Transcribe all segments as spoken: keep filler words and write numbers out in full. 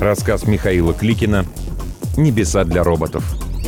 Рассказ Михаила Кликина «Небеса для роботов».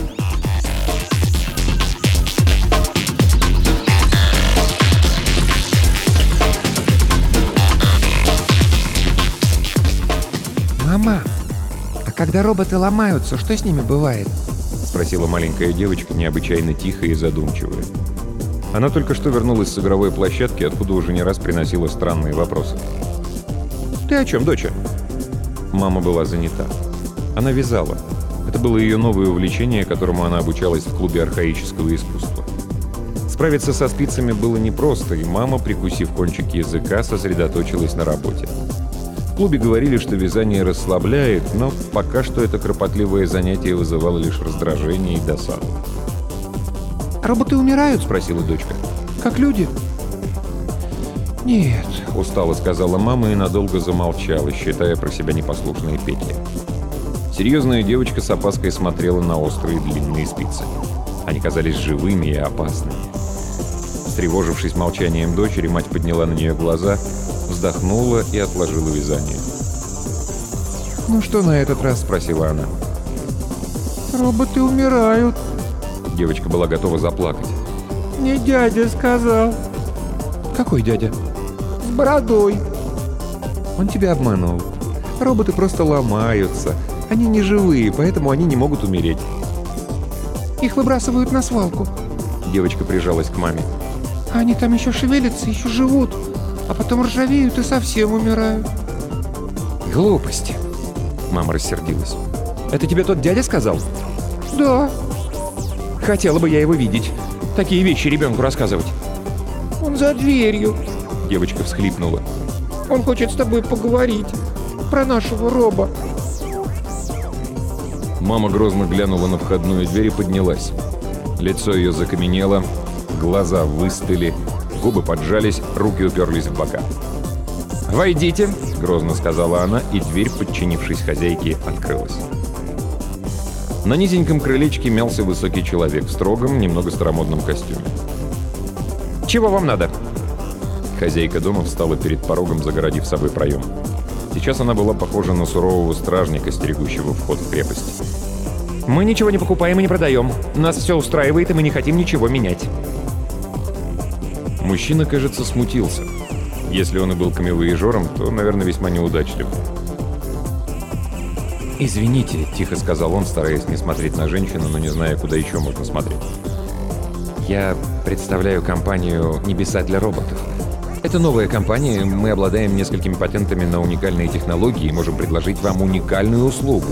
«Мама, а когда роботы ломаются, что с ними бывает?» — спросила маленькая девочка, необычайно тихая и задумчивая. Она только что вернулась с игровой площадки, откуда уже не раз приносила странные вопросы. «Ты о чем, доча?» Мама была занята. Она вязала. Это было ее новое увлечение, которому она обучалась в клубе архаического искусства. Справиться со спицами было непросто, и мама, прикусив кончик языка, сосредоточилась на работе. В клубе говорили, что вязание расслабляет, но пока что это кропотливое занятие вызывало лишь раздражение и досаду. «Роботы умирают?» — спросила дочка. «Как люди?» «Нет», — устало сказала мама и надолго замолчала, считая про себя непослушные петли. Серьезная девочка с опаской смотрела на острые длинные спицы. Они казались живыми и опасными. Встревожившись молчанием дочери, мать подняла на нее глаза, вздохнула и отложила вязание. «Ну что на этот раз?» — спросила она. «Роботы умирают». Девочка была готова заплакать. «Мне дядя сказал». «Какой дядя?» «С бородой». «Он тебя обманул. Роботы просто ломаются. Они не живые, поэтому они не могут умереть». «Их выбрасывают на свалку». Девочка прижалась к маме. «А они там еще шевелятся, еще живут, а потом ржавеют и совсем умирают». «Глупости!» Мама рассердилась. «Это тебе тот дядя сказал?» «Да». «Хотела бы я его видеть. Такие вещи ребенку рассказывать». «Он за дверью». Девочка всхлипнула. «Он хочет с тобой поговорить. Про нашего роба». Мама грозно глянула на входную дверь и поднялась. Лицо ее закаменело, глаза выстыли, губы поджались, руки уперлись в бока. «Войдите!» — грозно сказала она, и дверь, подчинившись хозяйке, открылась. На низеньком крылечке мялся высокий человек в строгом, немного старомодном костюме. «Чего вам надо?» Хозяйка дома встала перед порогом, загородив собой проем. Сейчас она была похожа на сурового стражника, стерегущего вход в крепость. «Мы ничего не покупаем и не продаем. Нас все устраивает, и мы не хотим ничего менять». Мужчина, кажется, смутился. Если он и был камевояжером, то, наверное, весьма неудачлив. «Извините», — тихо сказал он, стараясь не смотреть на женщину, но не зная, куда еще можно смотреть. «Я представляю компанию «Небеса для роботов». Это новая компания, мы обладаем несколькими патентами на уникальные технологии и можем предложить вам уникальную услугу».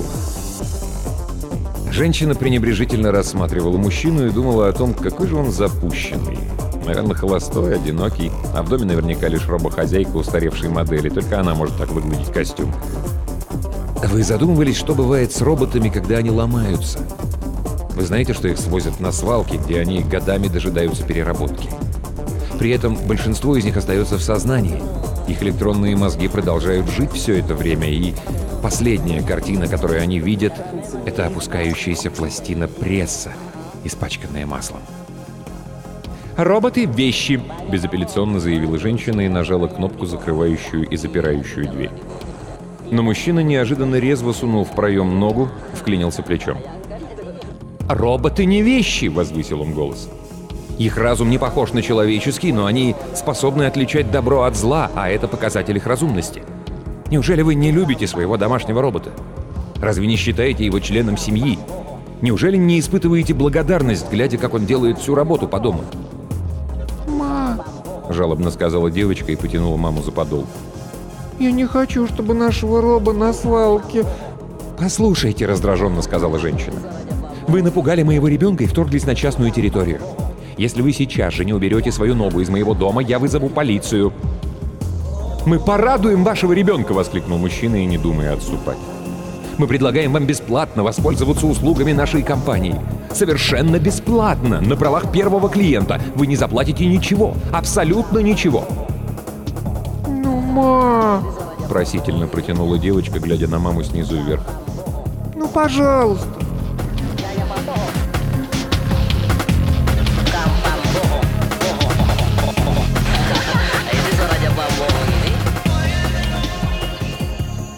Женщина пренебрежительно рассматривала мужчину и думала о том, какой же он запущенный. Наверное, холостой, одинокий, а в доме наверняка лишь робохозяйка устаревшей модели, только она может так выглядеть костюм. Вы задумывались, что бывает с роботами, когда они ломаются? Вы знаете, что их свозят на свалки, где они годами дожидаются переработки? При этом большинство из них остается в сознании. Их электронные мозги продолжают жить все это время, и последняя картина, которую они видят, это опускающаяся пластина пресса, испачканная маслом. «Роботы — вещи», — безапелляционно заявила женщина и нажала кнопку, закрывающую и запирающую дверь. Но мужчина неожиданно резво сунул в проем ногу, вклинился плечом. «Роботы не вещи!» — возвысил он голос. «Их разум не похож на человеческий, но они способны отличать добро от зла, а это показатель их разумности. Неужели вы не любите своего домашнего робота? Разве не считаете его членом семьи? Неужели не испытываете благодарность, глядя, как он делает всю работу по дому?» «Ма!» — жалобно сказала девочка и потянула маму за подол. «Я не хочу, чтобы нашего роба на свалке...» «Послушайте», — раздраженно сказала женщина. «Вы напугали моего ребенка и вторглись на частную территорию. Если вы сейчас же не уберете свою ногу из моего дома, я вызову полицию». «Мы порадуем вашего ребенка!» — воскликнул мужчина и не думая отступать. «Мы предлагаем вам бесплатно воспользоваться услугами нашей компании. Совершенно бесплатно, на правах первого клиента. Вы не заплатите ничего, абсолютно ничего». «Ну, ма!» — просительно протянула девочка, глядя на маму снизу вверх. «Ну, пожалуйста!»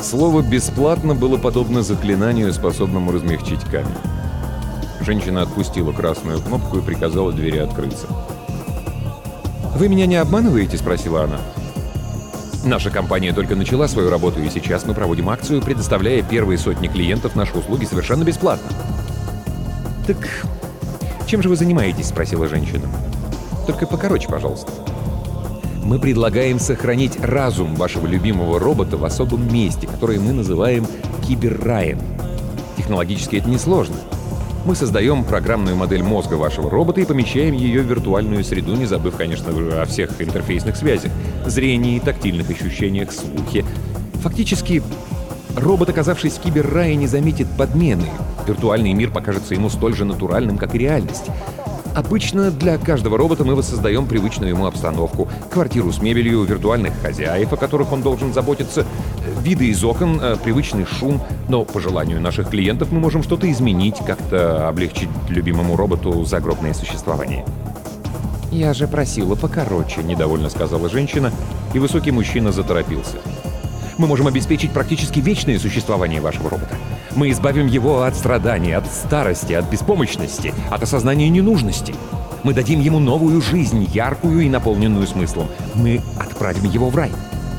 Слово «бесплатно» было подобно заклинанию, способному размягчить камень. Женщина отпустила красную кнопку и приказала двери открыться. «Вы меня не обманываете?» — спросила она. «Наша компания только начала свою работу, и сейчас мы проводим акцию, предоставляя первые сотни клиентов наши услуги совершенно бесплатно». «Так чем же вы занимаетесь?» — спросила женщина. «Только покороче, пожалуйста». «Мы предлагаем сохранить разум вашего любимого робота в особом месте, которое мы называем киберраем. Технологически это несложно. Мы создаем программную модель мозга вашего робота и помещаем ее в виртуальную среду, не забыв, конечно же, о всех интерфейсных связях, зрении, тактильных ощущениях, слухе. Фактически, робот, оказавшись в киберрае, не заметит подмены. Виртуальный мир покажется ему столь же натуральным, как и реальность. Обычно для каждого робота мы воссоздаем привычную ему обстановку, квартиру с мебелью, виртуальных хозяев, о которых он должен заботиться, виды из окон, привычный шум. Но по желанию наших клиентов мы можем что-то изменить, как-то облегчить любимому роботу загробное существование». «Я же просила покороче», — недовольно сказала женщина, и высокий мужчина заторопился. «Мы можем обеспечить практически вечное существование вашего робота. Мы избавим его от страданий, от старости, от беспомощности, от осознания ненужности. Мы дадим ему новую жизнь, яркую и наполненную смыслом. Мы отправим его в рай».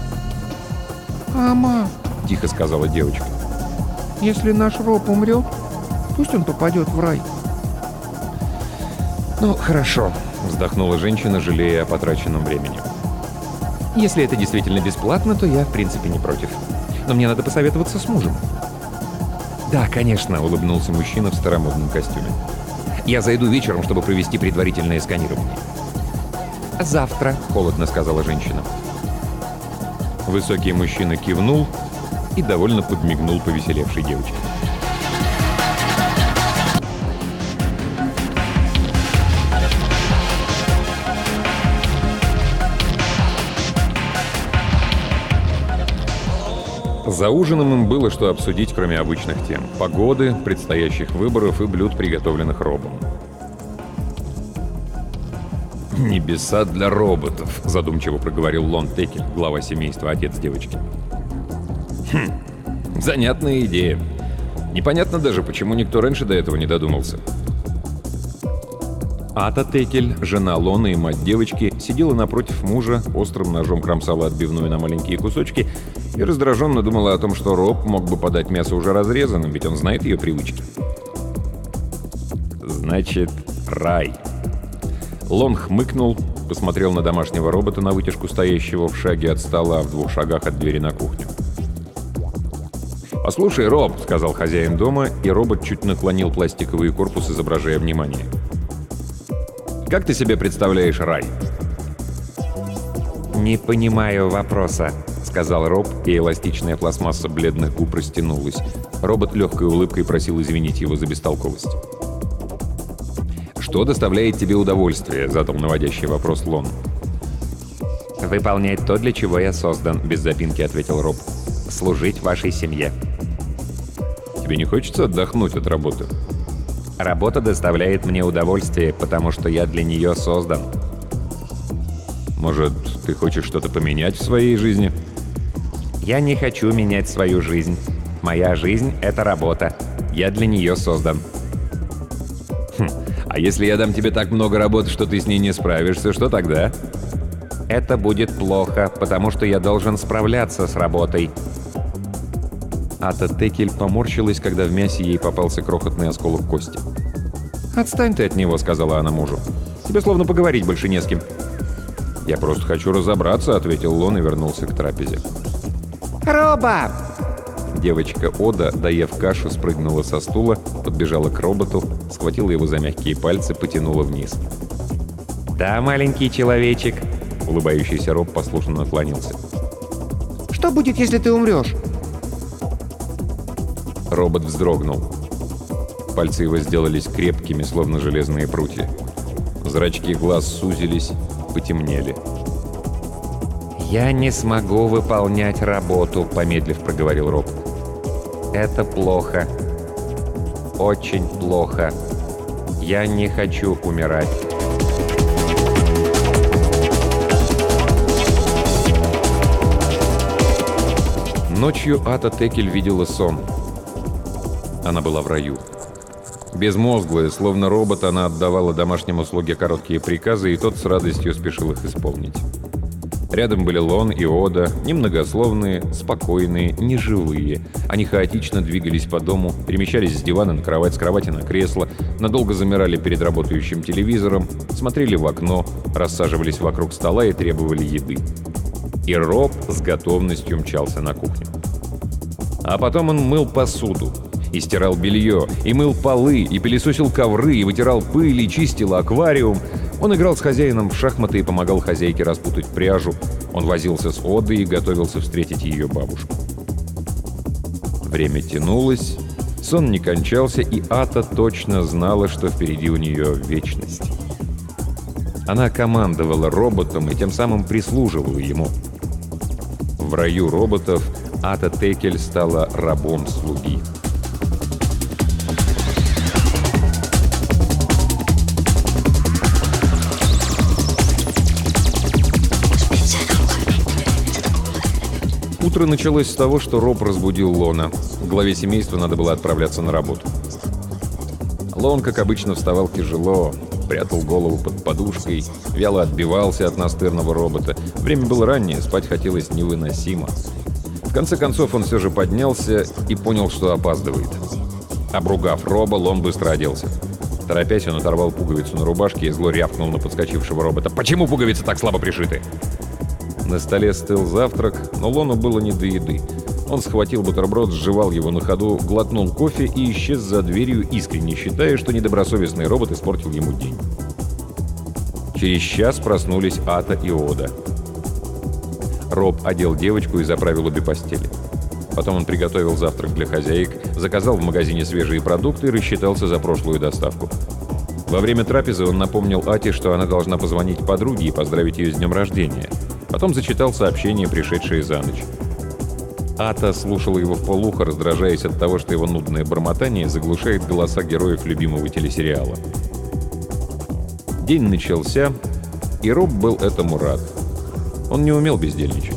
«Мама», — тихо сказала девочка, — «если наш роб умрет, пусть он попадет в рай». «Ну, хорошо», — вздохнула женщина, жалея о потраченном времени. «Если это действительно бесплатно, то я, в принципе, не против. Но мне надо посоветоваться с мужем». «Да, конечно», — улыбнулся мужчина в старомодном костюме. «Я зайду вечером, чтобы провести предварительное сканирование». «Завтра», — холодно сказала женщина. Высокий мужчина кивнул и довольно подмигнул повеселевшей девочке. За ужином им было что обсудить, кроме обычных тем — погоды, предстоящих выборов и блюд, приготовленных робом. «Небеса для роботов», — задумчиво проговорил Лон Текель, глава семейства, отец девочки. «Хм, занятная идея. Непонятно даже, почему никто раньше до этого не додумался». Ата Текель, жена Лона и мать девочки, сидела напротив мужа, острым ножом кромсала отбивную на маленькие кусочки и раздраженно думала о том, что Роб мог бы подать мясо уже разрезанным, ведь он знает ее привычки. «Значит, рай». Лон хмыкнул, посмотрел на домашнего робота на вытяжку, стоящего в шаге от стола в двух шагах от двери на кухню. «Послушай, Роб», — сказал хозяин дома, и робот чуть наклонил пластиковый корпус, изображая внимание. «Как ты себе представляешь рай?» «Не понимаю вопроса», — сказал Роб, и эластичная пластмасса бледных губ растянулась. Робот легкой улыбкой просил извинить его за бестолковость. «Что доставляет тебе удовольствие?» — задал наводящий вопрос Лон. «Выполнять то, для чего я создан», — без запинки ответил Роб. «Служить вашей семье». «Тебе не хочется отдохнуть от работы?» «Работа доставляет мне удовольствие, потому что я для нее создан». «Может, ты хочешь что-то поменять в своей жизни?» «Я не хочу менять свою жизнь. Моя жизнь — это работа. Я для нее создан». Хм, а если я дам тебе так много работы, что ты с ней не справишься, что тогда? «Это будет плохо, потому что я должен справляться с работой». Ата Текель поморщилась, когда в мясе ей попался крохотный осколок кости. «Отстань ты от него», — сказала она мужу. «Тебе словно поговорить больше не с кем». «Я просто хочу разобраться», — ответил Лон и вернулся к трапезе. «Роба!» Девочка Ода, доев кашу, спрыгнула со стула, подбежала к роботу, схватила его за мягкие пальцы, потянула вниз. «Да, маленький человечек», — улыбающийся Роб послушно наклонился. «Что будет, если ты умрешь?» Робот вздрогнул. Пальцы его сделались крепкими, словно железные прутья. Зрачки глаз сузились, потемнели. «Я не смогу выполнять работу», — помедлив проговорил Роб. «Это плохо. Очень плохо. Я не хочу умирать». Ночью Ата Текель видела сон. Она была в раю. Безмозглая, словно робот, она отдавала домашнему слуге короткие приказы, и тот с радостью спешил их исполнить. Рядом были Лон и Ода, немногословные, спокойные, неживые. Они хаотично двигались по дому, перемещались с дивана на кровать, с кровати на кресло, надолго замирали перед работающим телевизором, смотрели в окно, рассаживались вокруг стола и требовали еды. И Роб с готовностью мчался на кухню. А потом он мыл посуду, и стирал белье, и мыл полы, и пылесосил ковры, и вытирал пыль, и чистил аквариум. Он играл с хозяином в шахматы и помогал хозяйке распутать пряжу. Он возился с Одой и готовился встретить ее бабушку. Время тянулось, сон не кончался, и Ата точно знала, что впереди у нее вечность. Она командовала роботом и тем самым прислуживала ему. В раю роботов Ата Текель стала рабом слуги. Утро началось с того, что Роб разбудил Лона. Главе семейства надо было отправляться на работу. Лон, как обычно, вставал тяжело, прятал голову под подушкой, вяло отбивался от настырного робота. Время было раннее, спать хотелось невыносимо. В конце концов он все же поднялся и понял, что опаздывает. Обругав Роба, Лон быстро оделся. Торопясь, он оторвал пуговицу на рубашке и зло рявкнул на подскочившего робота. «Почему пуговицы так слабо пришиты?» На столе стыл завтрак, но Лону было не до еды. Он схватил бутерброд, сживал его на ходу, глотнул кофе и исчез за дверью, искренне считая, что недобросовестный робот испортил ему день. Через час проснулись Ата и Ода. Роб одел девочку и заправил обе постели. Потом он приготовил завтрак для хозяек, заказал в магазине свежие продукты и рассчитался за прошлую доставку. Во время трапезы он напомнил Ате, что она должна позвонить подруге и поздравить ее с днем рождения. Потом зачитал сообщения, пришедшие за ночь. Ата слушала его вполуха, раздражаясь от того, что его нудное бормотание заглушает голоса героев любимого телесериала. День начался, и Роб был этому рад. Он не умел бездельничать.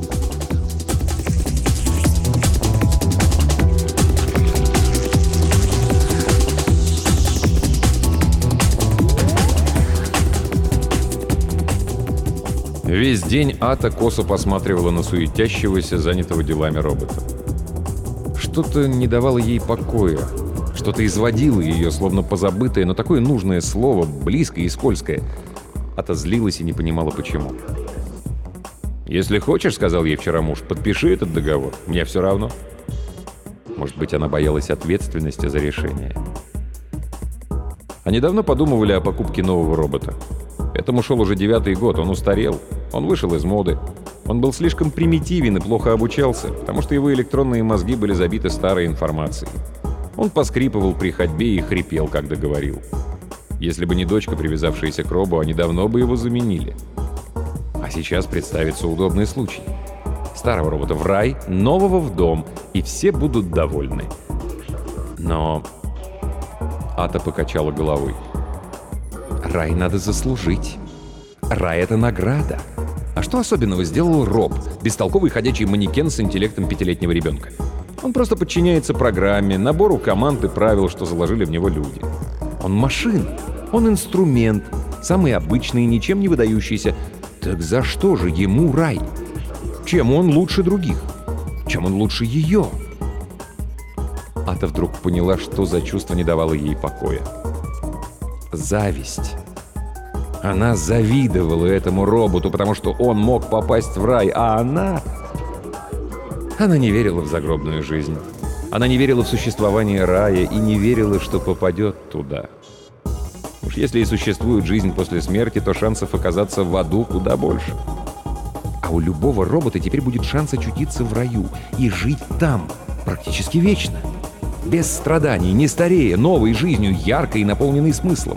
Весь день Ата косо посматривала на суетящегося, занятого делами робота. Что-то не давало ей покоя, что-то изводило ее, словно позабытое, но такое нужное слово, близкое и скользкое. Ата злилась и не понимала, почему. «Если хочешь, — сказал ей вчера муж, — подпиши этот договор, мне все равно». Может быть, она боялась ответственности за решение. Они давно подумывали о покупке нового робота. Этому шел уже девятый год, он устарел, он вышел из моды. Он был слишком примитивен и плохо обучался, потому что его электронные мозги были забиты старой информацией. Он поскрипывал при ходьбе и хрипел, когда говорил. Если бы не дочка, привязавшаяся к робу, они давно бы его заменили. А сейчас представится удобный случай. Старого робота в рай, нового в дом, и все будут довольны. Но Ата покачала головой. Рай надо заслужить. Рай — это награда. А что особенного сделал Роб, бестолковый ходячий манекен с интеллектом пятилетнего ребенка? Он просто подчиняется программе, набору команд и правил, что заложили в него люди. Он машина, он инструмент, самый обычный, ничем не выдающийся. Так за что же ему рай? Чем он лучше других? Чем он лучше ее? Ата вдруг поняла, что за чувство не давало ей покоя. Зависть. Она завидовала этому роботу, потому что он мог попасть в рай, а она... Она не верила в загробную жизнь. Она не верила в существование рая и не верила, что попадет туда. Уж если и существует жизнь после смерти, то шансов оказаться в аду куда больше. А у любого робота теперь будет шанс очутиться в раю и жить там практически вечно. Без страданий, не старея, новой жизнью, яркой и наполненной смыслом.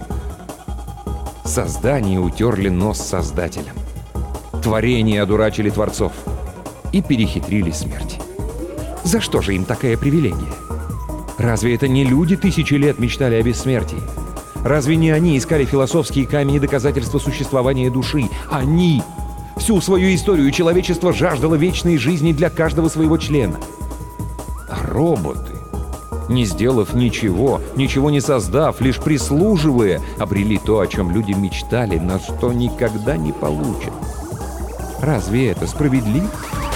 Создания утерли нос создателям. Творения одурачили творцов. И перехитрили смерть. За что же им такая привилегия? Разве это не люди тысячи лет мечтали о бессмертии? Разве не они искали философские камни доказательства существования души? Они! Всю свою историю человечество жаждало вечной жизни для каждого своего члена. А роботы, не сделав ничего, ничего не создав, лишь прислуживая, обрели то, о чем люди мечтали, но что никогда не получат. Разве это справедливо?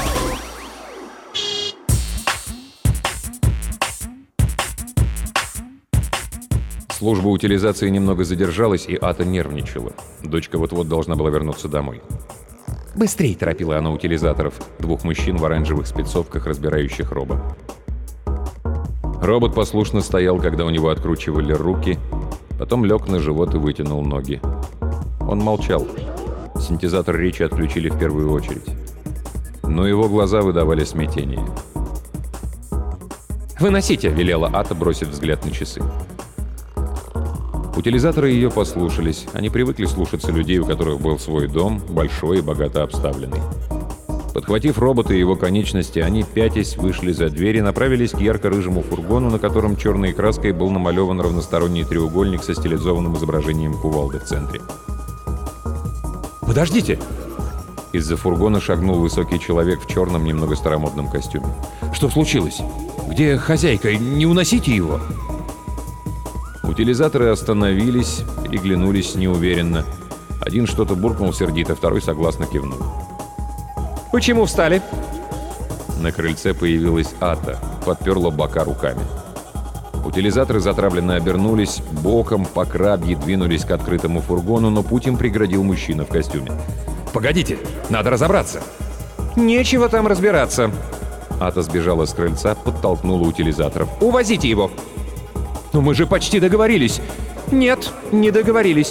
Служба утилизации немного задержалась, и Ата нервничала. Дочка вот-вот должна была вернуться домой. Быстрей, Торопила она утилизаторов, двух мужчин в оранжевых спецовках, разбирающих робот. Робот послушно стоял, когда у него откручивали руки, потом лег на живот и вытянул ноги. Он молчал. Синтезатор речи отключили в первую очередь. Но его глаза выдавали смятение. «Выносите!» — велела Ата, бросив взгляд на часы. Утилизаторы ее послушались. Они привыкли слушаться людей, у которых был свой дом, большой и богато обставленный. Подхватив робота и его конечности, они, пятясь, вышли за дверь и направились к ярко-рыжему фургону, на котором черной краской был намалеван равносторонний треугольник со стилизованным изображением кувалды в центре. «Подождите!» Из-за фургона шагнул высокий человек в черном, немного старомодном костюме. «Что случилось? Где хозяйка? Не уносите его!» Утилизаторы остановились, переглянулись неуверенно. Один что-то буркнул сердито, второй согласно кивнул. «Почему встали?» На крыльце появилась Ата, подперла бока руками. Утилизаторы затравленно обернулись, боком по крабье двинулись к открытому фургону, но путь им преградил мужчина в костюме. «Погодите, надо разобраться!» «Нечего там разбираться!» Ата сбежала с крыльца, подтолкнула утилизаторов. «Увозите его!» «Но мы же почти договорились!» «Нет, не договорились!»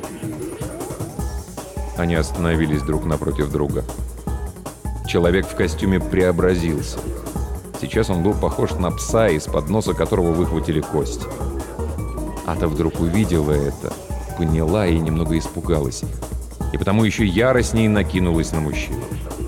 Они остановились друг напротив друга. Человек в костюме преобразился. Сейчас он был похож на пса, из-под носа которого выхватили кость. Ата вдруг увидела это, поняла и немного испугалась. И потому еще яростней накинулась на мужчину.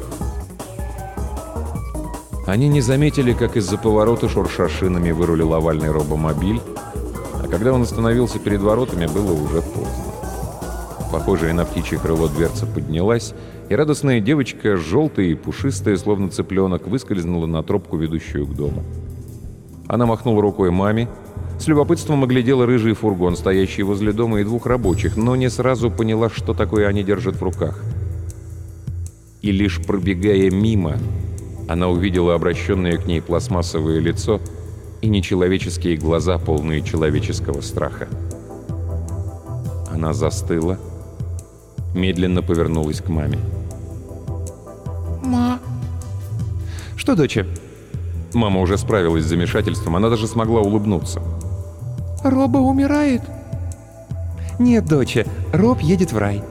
Они не заметили, как из-за поворота, шурша шинами, вырулил овальный робомобиль, а когда он остановился перед воротами, было уже поздно. Похожая на птичье крыло дверца поднялась, и радостная девочка, желтая и пушистая, словно цыпленок, выскользнула на тропку, ведущую к дому. Она махнула рукой маме, с любопытством оглядела рыжий фургон, стоящий возле дома, и двух рабочих, но не сразу поняла, что такое они держат в руках. И лишь пробегая мимо, она увидела обращенное к ней пластмассовое лицо и нечеловеческие глаза, полные человеческого страха. Она застыла, медленно повернулась к маме. «Ма!» «Что, доча?» Мама уже справилась с замешательством, она даже смогла улыбнуться. «Роба умирает?» «Нет, доча, Роб едет в рай».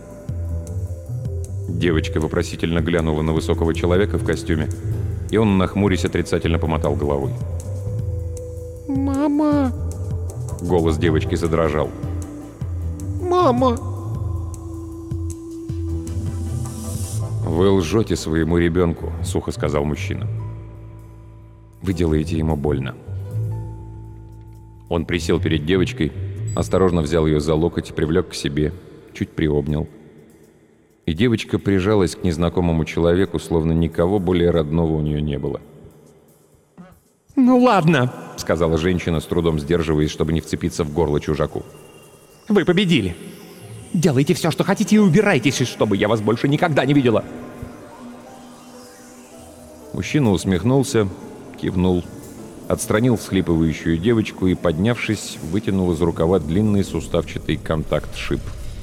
Девочка вопросительно глянула на высокого человека в костюме, и он, нахмурясь, отрицательно помотал головой. «Мама!» Голос девочки задрожал. «Мама!» «Вы лжете своему ребенку», — сухо сказал мужчина. «Вы делаете ему больно». Он присел перед девочкой, осторожно взял ее за локоть, привлек к себе, чуть приобнял. И девочка прижалась к незнакомому человеку, словно никого более родного у нее не было. «Ну ладно», — сказала женщина, с трудом сдерживаясь, чтобы не вцепиться в горло чужаку. «Вы победили. Делайте все, что хотите, и убирайтесь, чтобы я вас больше никогда не видела». Мужчина усмехнулся, кивнул, отстранил всхлипывающую девочку и, поднявшись, вытянул из рукава длинный суставчатый контакт-шип.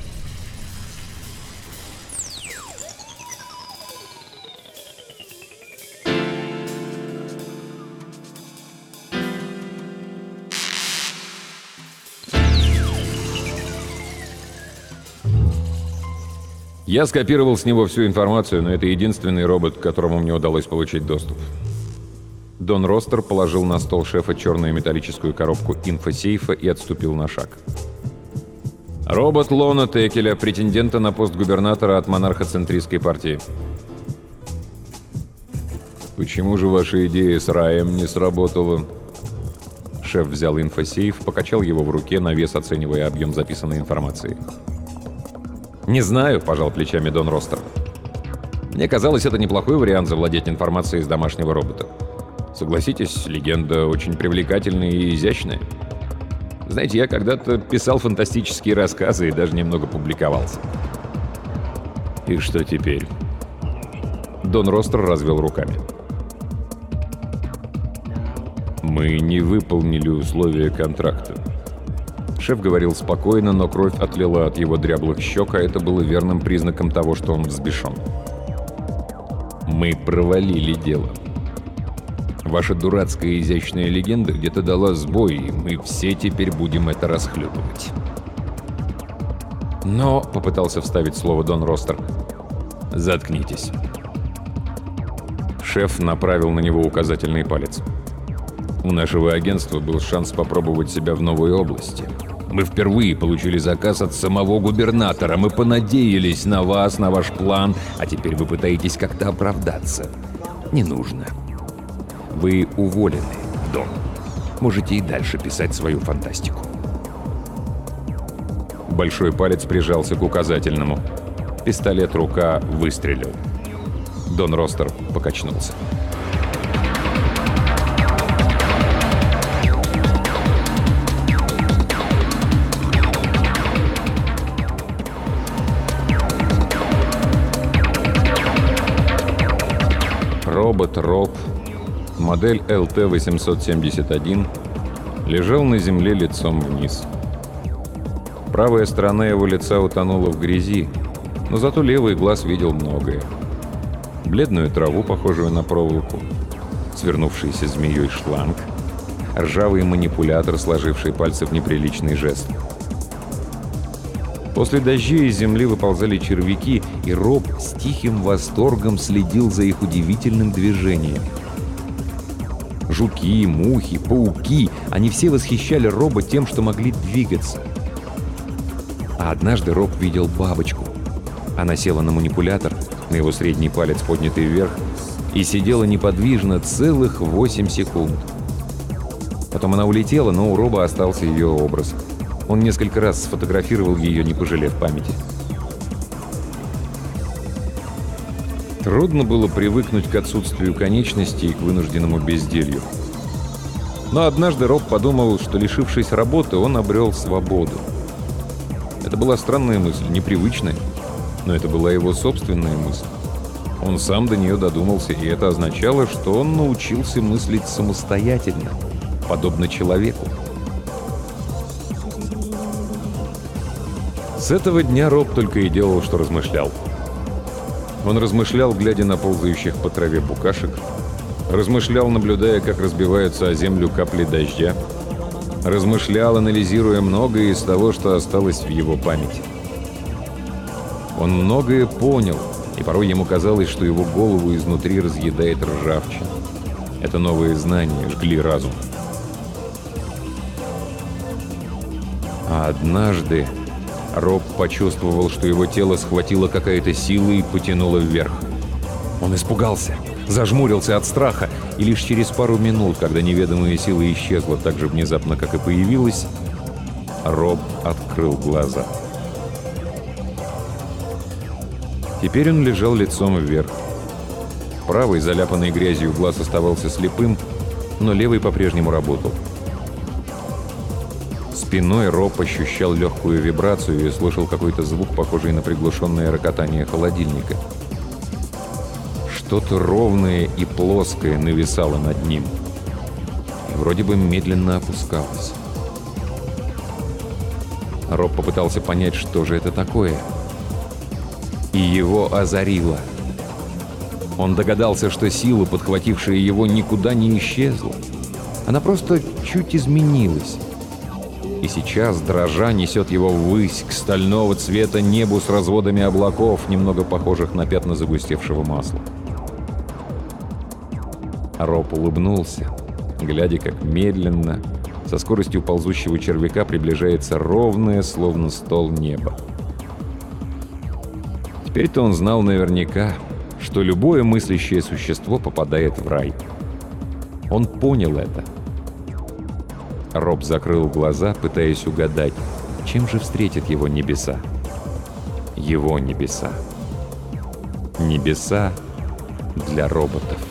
Я скопировал с него всю информацию, но это единственный робот, к которому мне удалось получить доступ. Дон Ростер положил на стол шефа черную металлическую коробку инфосейфа и отступил на шаг. Робот Лона Текеля, претендента на пост губернатора от монархоцентристской партии. Почему же ваша идея с раем не сработала? Шеф взял инфосейф, покачал его в руке, на вес оценивая объем записанной информации. «Не знаю», — пожал плечами Дон Ростер. Мне казалось, это неплохой вариант завладеть информацией из домашнего робота. Согласитесь, легенда очень привлекательная и изящная. Знаете, я когда-то писал фантастические рассказы и даже немного публиковался. И что теперь? Дон Ростер развел руками. Мы не выполнили условия контракта. Шеф говорил спокойно, но кровь отлила от его дряблых щек, а это было верным признаком того, что он взбешен. Мы провалили дело. Ваша дурацкая изящная легенда где-то дала сбой, и мы все теперь будем это расхлебывать. Но, — попытался вставить слово Дон Ростер, — заткнитесь. Шеф направил на него указательный палец. У нашего агентства был шанс попробовать себя в новой области. Мы впервые получили заказ от самого губернатора. Мы понадеялись на вас, на ваш план, а теперь вы пытаетесь как-то оправдаться. Не нужно. Вы уволены, Дон. Можете и дальше писать свою фантастику. Большой палец прижался к указательному. Пистолет-рука выстрелил. Дон Ростер покачнулся. Робот Роб, модель эл тэ восемьсот семьдесят один, лежал на земле лицом вниз. Правая сторона его лица утонула в грязи, но зато левый глаз видел многое. Бледную траву, похожую на проволоку, свернувшийся змеей шланг, ржавый манипулятор, сложивший пальцы в неприличный жест. После дождей из земли выползали червяки, и Роб с тихим восторгом следил за их удивительным движением. Жуки, мухи, пауки — они все восхищали Роба тем, что могли двигаться. А однажды Роб видел бабочку. Она села на манипулятор, на его средний палец поднятый вверх, и сидела неподвижно целых восемь секунд. Потом она улетела, но у Роба остался ее образ. Он несколько раз сфотографировал ее, не пожалев памяти. Трудно было привыкнуть к отсутствию конечностей и к вынужденному безделью. Но однажды Роб подумал, что, лишившись работы, он обрел свободу. Это была странная мысль, непривычная, но это была его собственная мысль. Он сам до нее додумался, и это означало, что он научился мыслить самостоятельно, подобно человеку. С этого дня Роб только и делал, что размышлял. Он размышлял, глядя на ползающих по траве букашек, размышлял, наблюдая, как разбиваются о землю капли дождя, размышлял, анализируя многое из того, что осталось в его памяти. Он многое понял, и порой ему казалось, что его голову изнутри разъедает ржавчина. Это новые знания жгли разум. А однажды Роб почувствовал, что его тело схватило какая-то сила и потянуло вверх. Он испугался, зажмурился от страха, и лишь через пару минут, когда неведомая сила исчезла так же внезапно, как и появилась, Роб открыл глаза. Теперь он лежал лицом вверх. Правый, заляпанный грязью, глаз оставался слепым, но левый по-прежнему работал. Спиной Роб ощущал легкую вибрацию и слышал какой-то звук, похожий на приглушенное рокотание холодильника. Что-то ровное и плоское нависало над ним и вроде бы медленно опускалось. Роб попытался понять, что же это такое, и его озарило. Он догадался, что сила, подхватившая его, никуда не исчезла. Она просто чуть изменилась. И сейчас, дрожа, несет его ввысь, к стального цвета небу с разводами облаков, немного похожих на пятна загустевшего масла. Роб улыбнулся, глядя, как медленно, со скоростью ползущего червяка, приближается ровное, словно стол, небо. Теперь-то он знал наверняка, что любое мыслящее существо попадает в рай. Он понял это. Роб закрыл глаза, пытаясь угадать, чем же встретят его небеса. Его небеса. Небеса для роботов.